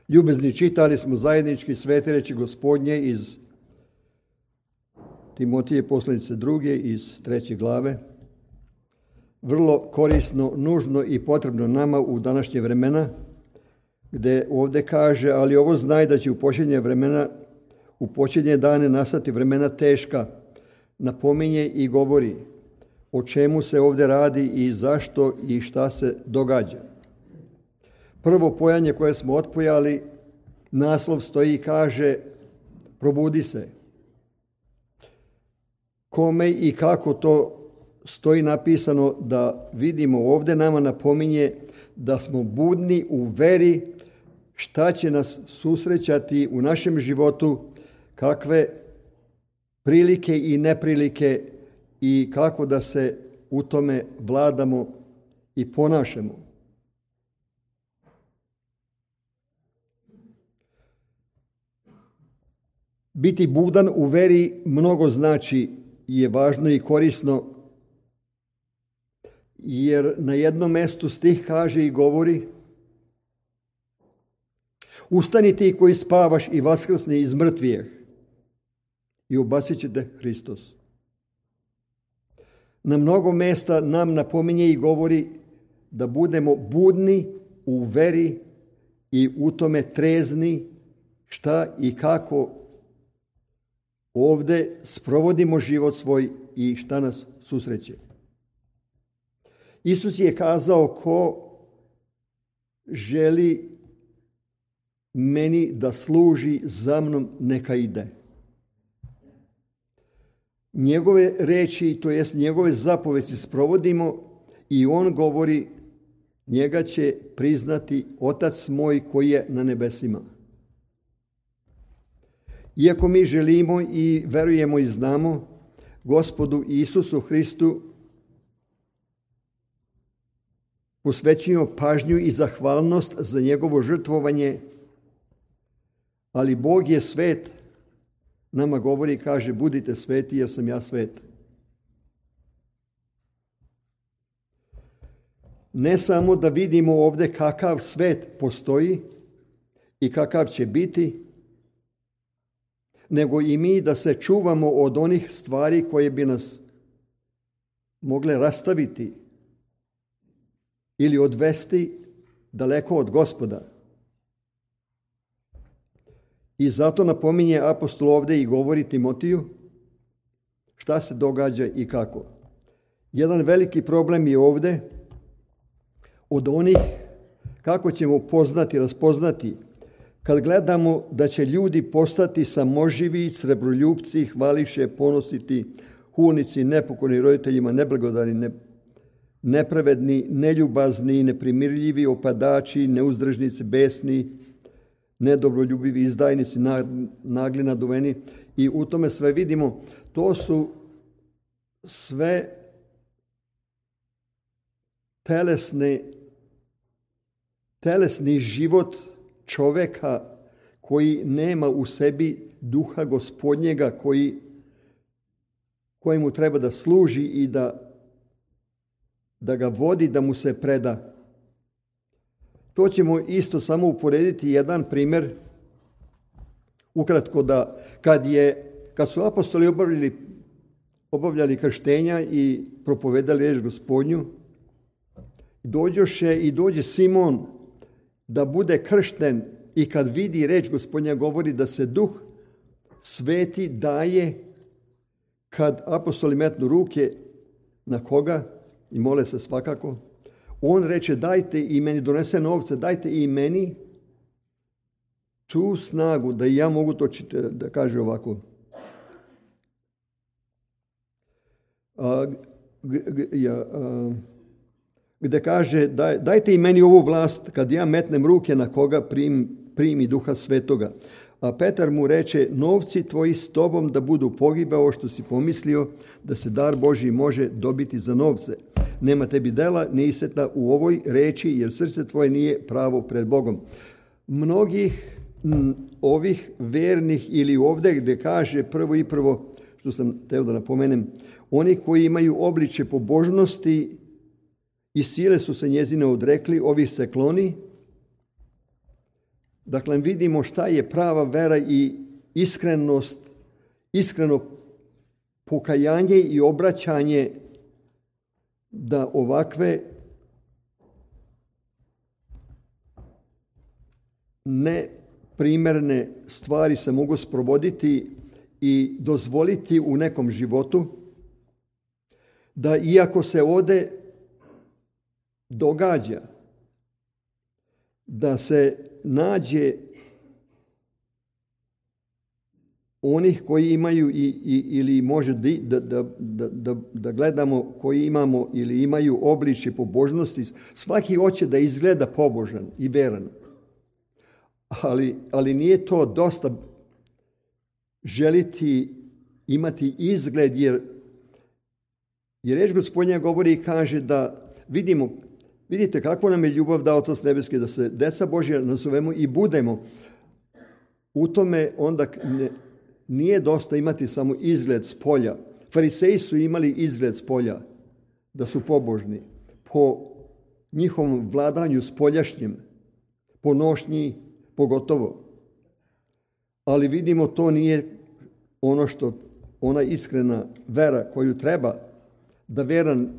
Ljubezni, čitali smo zajednički svete reči Gospodnje iz Timotije poslanice 2. iz 3. glave. Vrlo korisno, nužno i potrebno nama u današnje vremena, gdje ovdje kaže, ali ovo znaj da će u posljednje dane nastati vremena teška, napominje i govori o čemu se ovdje radi i zašto i šta se događa. Prvo pojanje koje smo otpojali, naslov stoji i kaže probudi se. Kome i kako to stoji napisano da vidimo ovdje, nama napominje da smo budni u veri, šta će nas susrećati u našem životu, kakve prilike i neprilike i kako da se u tome vladamo i ponašamo. Biti budan u veri mnogo znači, je važno i korisno, jer na jednom mjestu stih kaže i govori: ustani ti koji spavaš i vaskrsni iz mrtvijeh i obasit će te Hristos. Na mnogo mjesta nam napominje i govori da budemo budni u veri i u tome trezni šta i kako ovdje sprovodimo život svoj i šta nas susreće. Isus je kazao: ko želi meni da služi, za mnom neka ide. Njegove reči, to jest njegove zapovesti sprovodimo i on govori: njega će priznati Otac moj koji je na nebesima. Iako mi želimo i verujemo i znamo Gospodu Isusu Hristu, posvećujemo pažnju i zahvalnost za njegovo žrtvovanje, ali Bog je svet, nama govori i kaže: budite sveti jer sam ja svet. Ne samo da vidimo ovdje kakav svet postoji i kakav će biti, nego i mi da se čuvamo od onih stvari koje bi nas mogle rastaviti ili odvesti daleko od Gospoda. I zato napominje apostol ovdje i govori Timotiju šta se događa i kako. Jedan veliki problem je ovdje od onih kako ćemo raspoznati kad gledamo da će ljudi postati samoživi, srebroljupci, hvališe, ponositi, hulnici, nepokorni roditeljima, neblagodarni, nepravedni, neljubazni, neprimirljivi, opadači, neuzdržnici, besni, nedobroljubivi, izdajnici, nagli, naduveni. I u tome sve vidimo, to su sve telesni život čovjeka koji nema u sebi duha Gospodnjega, kojemu treba da služi i da ga vodi, da mu se preda. To ćemo isto samo uporediti jedan primjer. Ukratko, da kad su apostoli obavljali krštenja i propovedali riječ Gospodnju, dođe Simon da bude kršten i kad vidi riječ Gospodnja govori da se Duh Sveti daje kad apostoli metnu ruke na koga i mole se svakako. On reče: dajte i meni, donese novce, dajte i meni tu snagu da i ja mogu to da kaže ovako. Gdje kaže: dajte i meni ovu vlast kad ja metnem ruke na koga primi Duha Svetoga. A Petar mu reče: novci tvoji s tobom da budu pogibao što si pomislio da se dar Božji može dobiti za novce. Nema tebi dela, nisi sveta u ovoj reči, jer srce tvoje nije pravo pred Bogom. Mnogih ovih vernih ili ovdje gdje kaže prvo, što sam teo da napomenem, oni koji imaju obličje pobožnosti i sile su se njezine odrekli, ovih se kloni. Dakle, vidimo šta je prava vera i iskrenost, iskreno pokajanje i obraćanje, da ovakve neprimerne stvari se mogu sprovoditi i dozvoliti u nekom životu, da iako se ovde događa da se nađe onih koji imaju ili može da gledamo koji imamo ili imaju obličje pobožnosti, svaki hoće da izgleda pobožan i veran. Ali nije to dosta želiti imati izgled, jer reč Gospodnja govori i kaže da vidite kako nam je ljubav dao Otac nebeski, da se deca Božja nazovemo i budemo. U tome onda nije dosta imati samo izgled spolja. Fariseji su imali izgled spolja, da su pobožni, po njihovom vladanju spoljašnjem, po nošnji pogotovo. Ali vidimo, to nije ono što ona iskrena vera koju treba da veran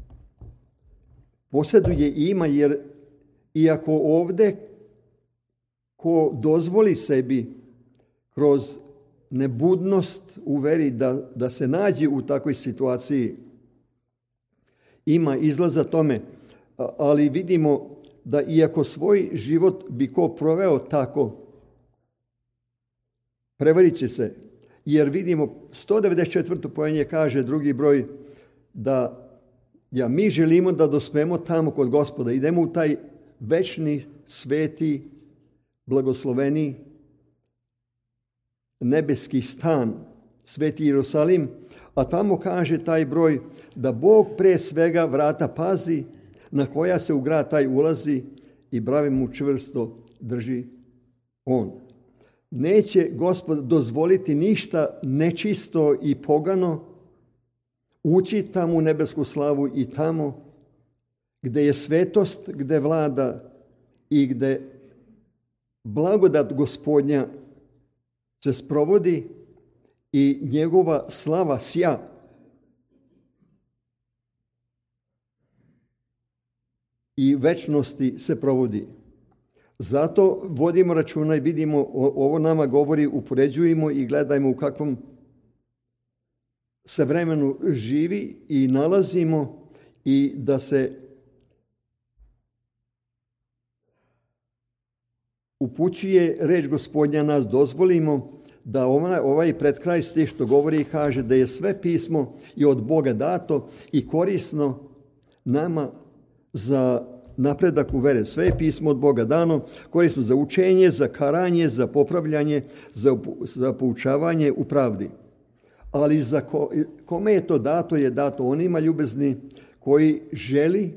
posjeduje i ima, jer iako ovde ko dozvoli sebi kroz nebudnost u veri da se nađe u takvoj situaciji, ima izlaza tome, ali vidimo da iako svoj život bi ko proveo tako, prevarit će se, jer vidimo 194. pojenje kaže drugi broj da mi želimo da dospemo tamo kod Gospoda, idemo u taj večni, sveti, blagosloveni nebeski stan, sveti Jerusalim, a tamo kaže taj broj da Bog pre svega vrata pazi, na koja se u grad taj ulazi i brave mu čvrsto drži on. Neće Gospod dozvoliti ništa nečisto i pogano ući tamo u nebesku slavu i tamo gde je svetost, gde vlada i gde blagodat Gospodnja se sprovodi i njegova slava sja. I večnosti se provodi. Zato vodimo računa i vidimo, ovo nama govori, upoređujemo i gledajmo u kakvom se vremenu živi i nalazimo, i da se upućuje reč Gospodnja, nas dozvolimo da ovaj pred kraj stih što govori i kaže da je sve pismo i od Boga dato i korisno nama za napredak u vere. Sve je pismo od Boga dano, korisno za učenje, za karanje, za popravljanje, za poučavanje u pravdi. Ali za kome je to dato? Je dato onima ljubezni koji želi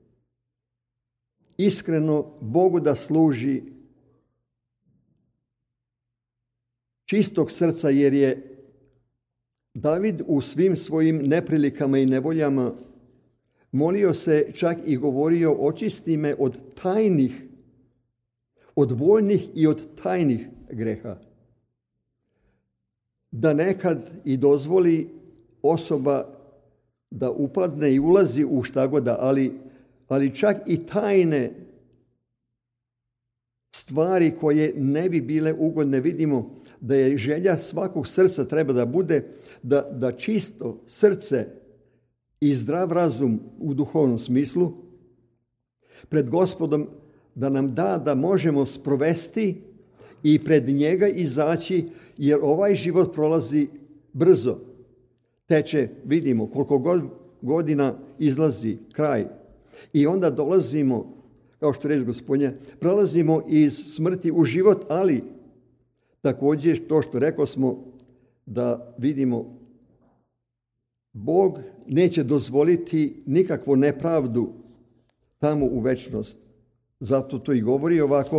iskreno Bogu da služi čistog srca, jer je David u svim svojim neprilikama i nevoljama molio se, čak i govorio, očisti me od tajnih, od voljnih i od tajnih greha. Da nekad i dozvoli osoba da upadne i ulazi u šta god, ali čak i tajne stvari koje ne bi bile ugodne, vidimo da je želja svakog srca treba da bude da čisto srce i zdrav razum u duhovnom smislu pred Gospodom da nam da možemo sprovesti i pred njega izaći, jer ovaj život prolazi brzo. Teče, vidimo, koliko godina izlazi kraj. I onda dolazimo, kao što reče Gospodnja, prelazimo iz smrti u život, ali također to što rekao smo, da vidimo, Bog neće dozvoliti nikakvu nepravdu tamo u večnost. Zato to i govori ovako.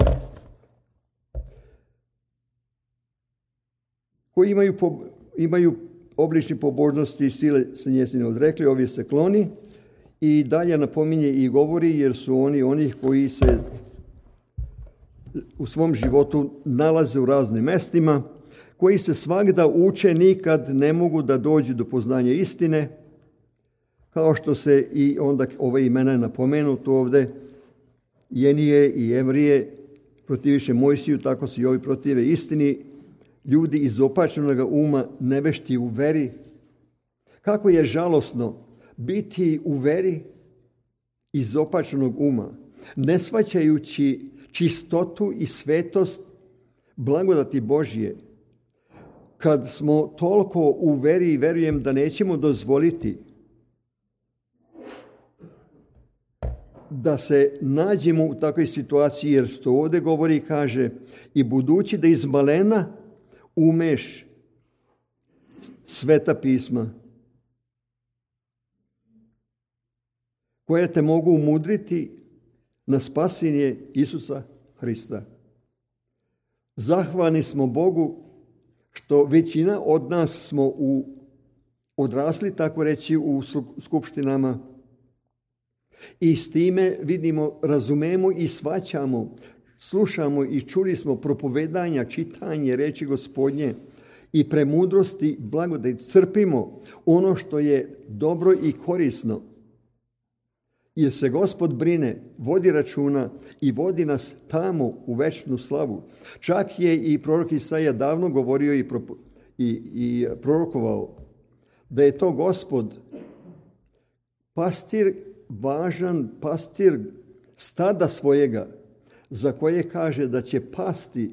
Koji imaju oblični pobožnosti i sile se njezine odrekli, ovi se kloni. I dalje napominje i govori, jer su oni koji se u svom životu nalaze u raznim mestima, koji se svagda uče, nikad ne mogu da dođu do poznanja istine, kao što se i onda ove imena je napomenuto ovde, Jenije i Evrije protiviše Mojsiju, tako se i ovi protive istini, ljudi izopačenog uma, nevešti u veri. Kako je žalosno biti u veri izopačenog uma, ne shvaćajući čistotu i svetost blagodati Božje. Kad smo toliko u veri i verujem da nećemo dozvoliti da se nađemo u takvoj situaciji, jer što ovdje govori, kaže, i budući da iz malena umeš sveta pisma, koje te mogu umudriti na spasenje Isusa Hrista. Zahvalni smo Bogu što većina od nas smo odrasli, tako reći, u skupštinama i s time vidimo, razumemo i shvaćamo, slušamo i čuli smo propovedanja, čitanje reči Gospodnje i premudrosti, blagodati, crpimo ono što je dobro i korisno. Jer se Gospod brine, vodi računa i vodi nas tamo u večnu slavu. Čak je i prorok Isaija davno govorio i prorokovao da je to Gospod pastir, važan pastir stada svojega, za koje kaže da će pasti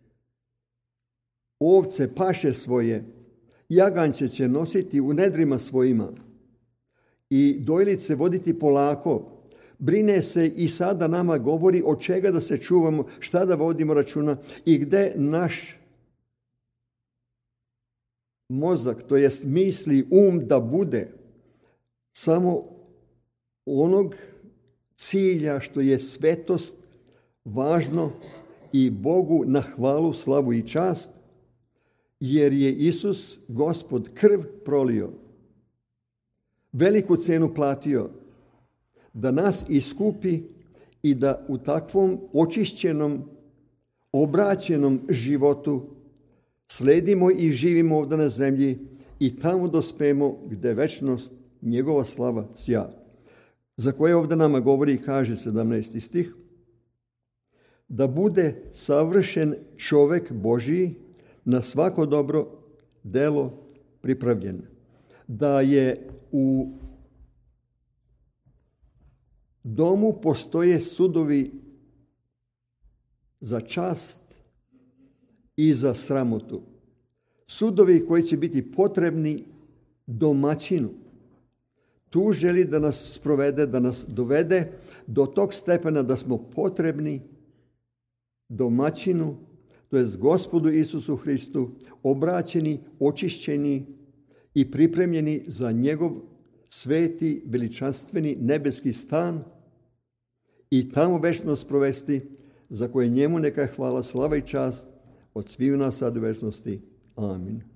ovce, paše svoje, jaganjce će nositi u nedrima svojima i dojlice voditi polako. Brine se i sada nama govori od čega da se čuvamo, šta da vodimo računa i gde naš mozak, to jest misli, da bude samo onog cilja što je svetost, važno i Bogu na hvalu, slavu i čast, jer je Isus, Gospod, krv prolio, veliku cenu platio da nas iskupi i da u takvom očišćenom, obraćenom životu sledimo i živimo ovdje na zemlji i tamo dospemo gde večnost, njegova slava sja. Za koje ovdje nama govori i kaže 17. stih, da bude savršen čovek Božiji, na svako dobro delo pripravljen. Da je u domu postoje sudovi za čast i za sramotu. Sudovi koji će biti potrebni domaćinu. Tu želi da nas sprovede, da nas dovede do tog stepena da smo potrebni domaćinu, to jest Gospodu Isusu Hristu, obraćeni, očišćeni i pripremljeni za njegov sveti, veličanstveni nebeski stan i tamo večnost provesti, za koje njemu neka hvala, slava i čast od sviju nas sad u večnosti. Amin.